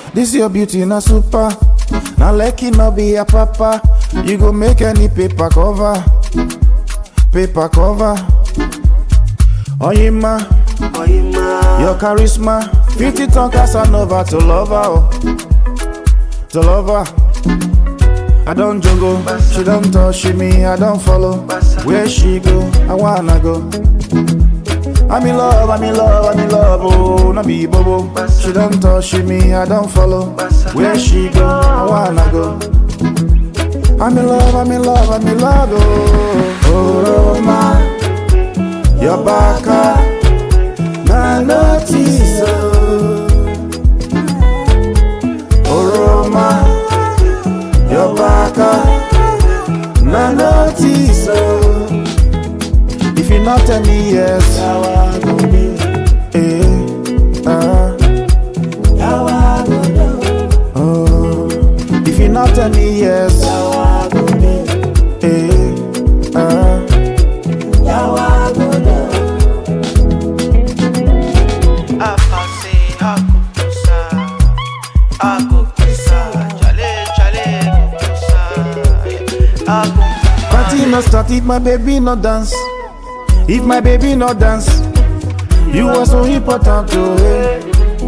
This your beauty na super. Now lucky no be a papa. You go make any paper cover. Paper cover. Oyima, your charisma. 50 ton Casanova to love her, oh. To love her. I don't juggle, she don't touch me, I don't follow. Where she go, I wanna go. I'm in love, I'm in love, I'm in love, oh, no be bobo. She don't touch me, I don't follow. Where she go, I wanna go. I'm in love, I'm in love, I'm in love, oh. Oh, Roma, your back, na notice, oh, Roma. Your back, na notice. If you not tell me yes, oh. If you not tell me yes, party no start if my baby no dance. If my baby no dance, you are so important to her.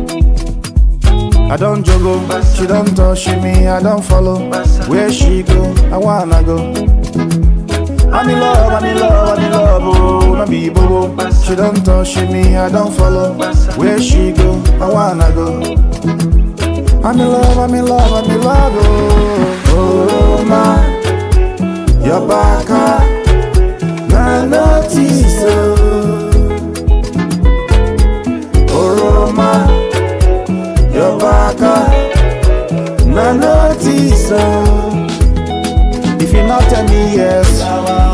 I don't juggle, she don't touch me, I don't follow. Where she go, I wanna go. I'm in love, I'm in love, I'm in love, oh, no be bobo. She don't touch me, I don't follow. Where she go, I wanna go. I'm in love, I'm in love, I'm in love, oh, oh, Roma. Your back, na notice, oh, Roma. Your back, na notice, if you not tell me yes.